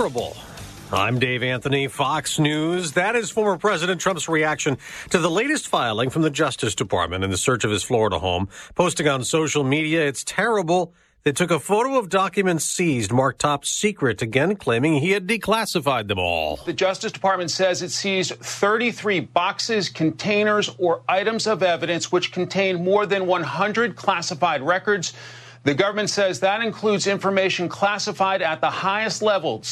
terrible. I'm Dave Anthony, Fox News. That is former President Trump's reaction to the latest filing from the Justice Department in the search of his Florida home. Posting on social media, it's terrible. They took a photo of documents seized, marked top secret, again claiming he had declassified them all. The Justice Department says it seized 33 boxes, containers, or items of evidence which contain more than 100 classified records. The government says that includes information classified at the highest levels.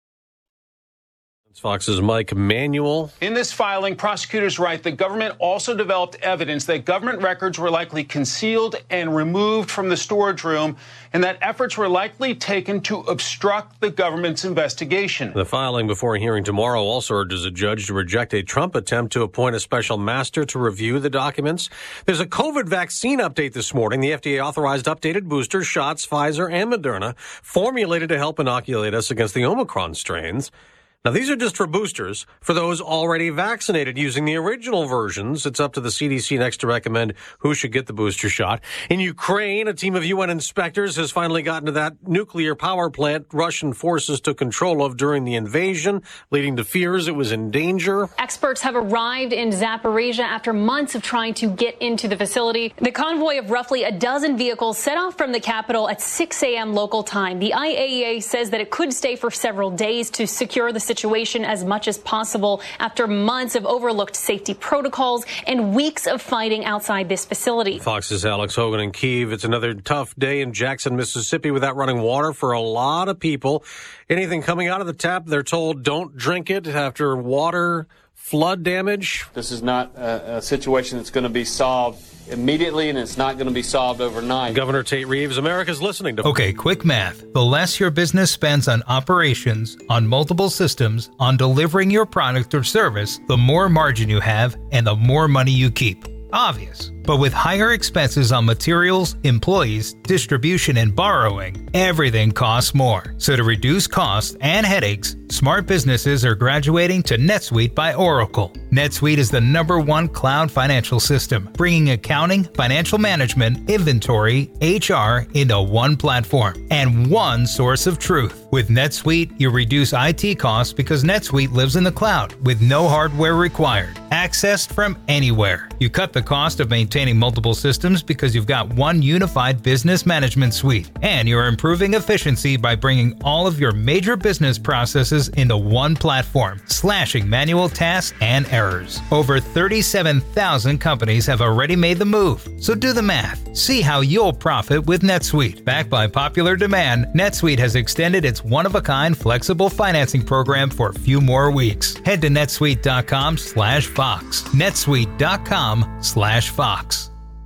Fox's Mike Manuel. In this filing, prosecutors write the government also developed evidence that government records were likely concealed and removed from the storage room, and that efforts were likely taken to obstruct the government's investigation. The filing before a hearing tomorrow also urges a judge to reject a Trump attempt to appoint a special master to review the documents. There's a COVID vaccine update this morning. The FDA authorized updated booster shots, Pfizer and Moderna, formulated to help inoculate us against the Omicron strains. Now, these are just for boosters. For those already vaccinated using the original versions, it's up to the CDC next to recommend who should get the booster shot. In Ukraine, a team of UN inspectors has finally gotten to that nuclear power plant Russian forces took control of during the invasion, leading to fears it was in danger. Experts have arrived in Zaporizhia after months of trying to get into the facility. The convoy of roughly a dozen vehicles set off from the capital at 6 a.m. local time. The IAEA says that it could stay for several days to secure the situation as much as possible after months of overlooked safety protocols and weeks of fighting outside this facility. Fox's Alex Hogan in Kyiv. It's another tough day in Jackson, Mississippi without running water for a lot of people. Anything coming out of the tap, they're told don't drink it after water flood damage. This is not a situation that's going to be solved immediately, and it's not going to be solved overnight. Governor Tate Reeves, America's listening to... Okay, quick math. The less your business spends on operations, on multiple systems, on delivering your product or service, the more margin you have and the more money you keep. Obvious. But with higher expenses on materials, employees, distribution, and borrowing, everything costs more. So to reduce costs and headaches, smart businesses are graduating to NetSuite by Oracle. NetSuite is the #1 cloud financial system, bringing accounting, financial management, inventory, HR into one platform and one source of truth. With NetSuite, you reduce IT costs because NetSuite lives in the cloud with no hardware required, accessed from anywhere. You cut the cost of maintaining multiple systems because you've got one unified business management suite, and you're improving efficiency by bringing all of your major business processes into one platform, slashing manual tasks and errors. Over 37,000 companies have already made the move, so do the math. See how you'll profit with NetSuite. Backed by popular demand, NetSuite has extended its one-of-a-kind flexible financing program for a few more weeks. Head to netsuite.com/Fox. netsuite.com/Fox.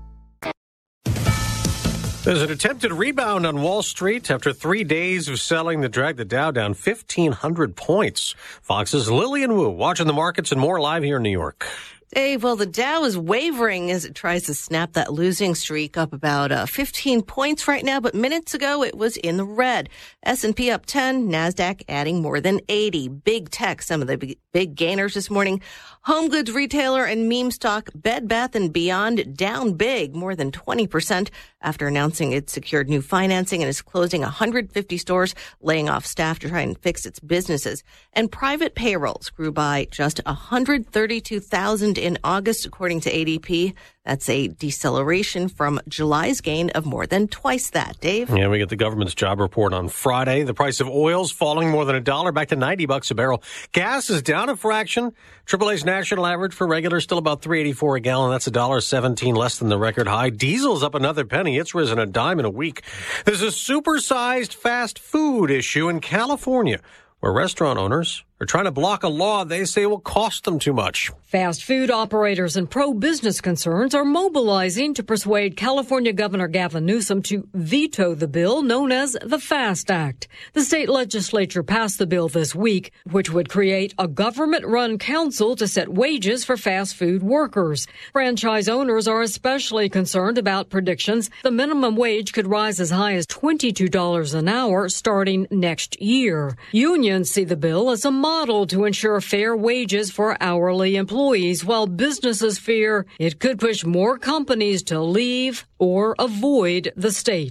There's an attempted rebound on Wall Street after 3 days of selling that dragged the Dow down 1,500 points. Fox's Lillian Wu watching the markets and more live here in New York. Dave, well, the Dow is wavering as it tries to snap that losing streak, up about 15 points right now, but minutes ago it was in the red. S&P up 10, NASDAQ adding more than 80. Big tech, some of the big gainers this morning. Home goods retailer and meme stock Bed Bath & Beyond down big, more than 20%, after announcing it secured new financing and is closing 150 stores, laying off staff to try and fix its businesses. And private payrolls grew by just 132,000 in August, according to ADP. That's a deceleration from July's gain of more than twice that. Dave? Yeah, we get the government's job report on Friday. The price of oil's falling more than $1, back to $90 a barrel. Gas is down a fraction. AAA's national average for regular still about $3.84 a gallon. That's $1.17 less than the record high. Diesel's up another penny. It's risen a dime in a week. There's a supersized fast food issue in California, where restaurant owners are trying to block a law they say will cost them too much. Fast food operators and pro-business concerns are mobilizing to persuade California Governor Gavin Newsom to veto the bill known as the FAST Act. The state legislature passed the bill this week, which would create a government-run council to set wages for fast food workers. Franchise owners are especially concerned about predictions the minimum wage could rise as high as $22 an hour starting next year. Unions see the bill as a model to ensure fair wages for hourly employees, while businesses fear it could push more companies to leave or avoid the state.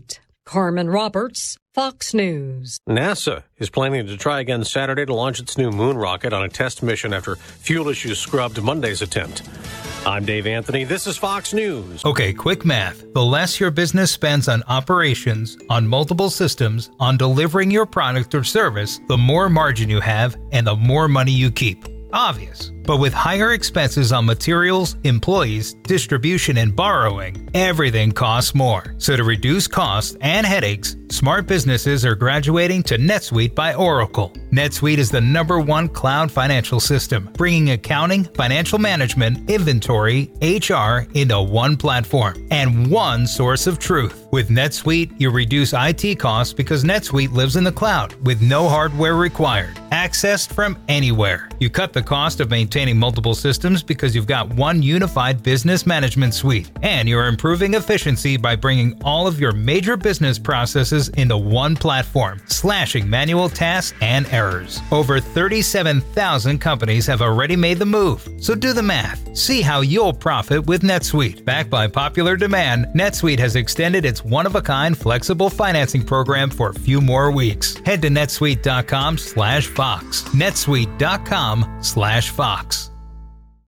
Carmen Roberts, Fox News. NASA is planning to try again Saturday to launch its new moon rocket on a test mission after fuel issues scrubbed Monday's attempt. I'm Dave Anthony. This is Fox News. Okay, quick math. The less your business spends on operations, on multiple systems, on delivering your product or service, the more margin you have and the more money you keep. Obvious. But with higher expenses on materials, employees, distribution, and borrowing, everything costs more. So to reduce costs and headaches, smart businesses are graduating to NetSuite by Oracle. NetSuite is the #1 cloud financial system, bringing accounting, financial management, inventory, HR into one platform and one source of truth. With NetSuite, you reduce IT costs because NetSuite lives in the cloud with no hardware required, accessed from anywhere. You cut the cost of maintaining multiple systems because you've got one unified business management suite, and you're improving efficiency by bringing all of your major business processes into one platform, slashing manual tasks and errors. Over 37,000 companies have already made the move, so do the math. See how you'll profit with NetSuite. Backed by popular demand, NetSuite has extended its one-of-a-kind flexible financing program for a few more weeks. Head to netsuite.com/Fox. netsuite.com/Fox.